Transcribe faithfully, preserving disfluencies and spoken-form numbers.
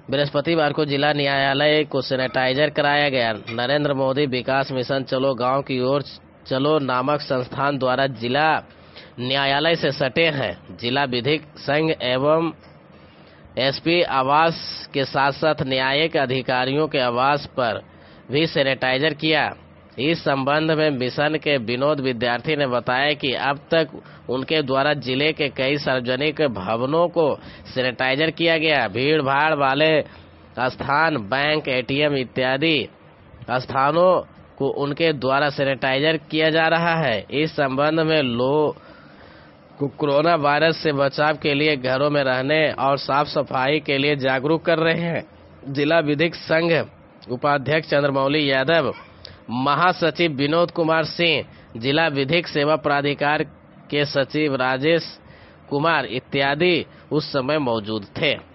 बृहस्पतिवार को जिला न्यायालय को सैनिटाइजर कराया गया। नरेंद्र मोदी विकास मिशन चलो गांव की ओर चलो नामक संस्थान द्वारा जिला न्यायालय से सटे हैं जिला विधिक संघ एवं एसपी आवास के साथ साथ न्यायिक अधिकारियों के आवास पर भी सैनिटाइजर किया। इस संबंध में मिशन के विनोद विद्यार्थी ने बताया कि अब तक उनके द्वारा जिले के कई सार्वजनिक भवनों को सैनिटाइजर किया गया। भीड़ भाड़ वाले स्थान, बैंक, एटीएम इत्यादि स्थानों को उनके द्वारा सैनिटाइजर किया जा रहा है। इस संबंध में लोग को कोरोना वायरस से बचाव के लिए घरों में रहने और साफ सफाई के लिए जागरूक कर रहे हैं। जिला विधिक संघ उपाध्यक्ष चंद्रमौली यादव, महासचिव विनोद कुमार सिंह, जिला विधिक सेवा प्राधिकार के सचिव राजेश कुमार इत्यादि उस समय मौजूद थे।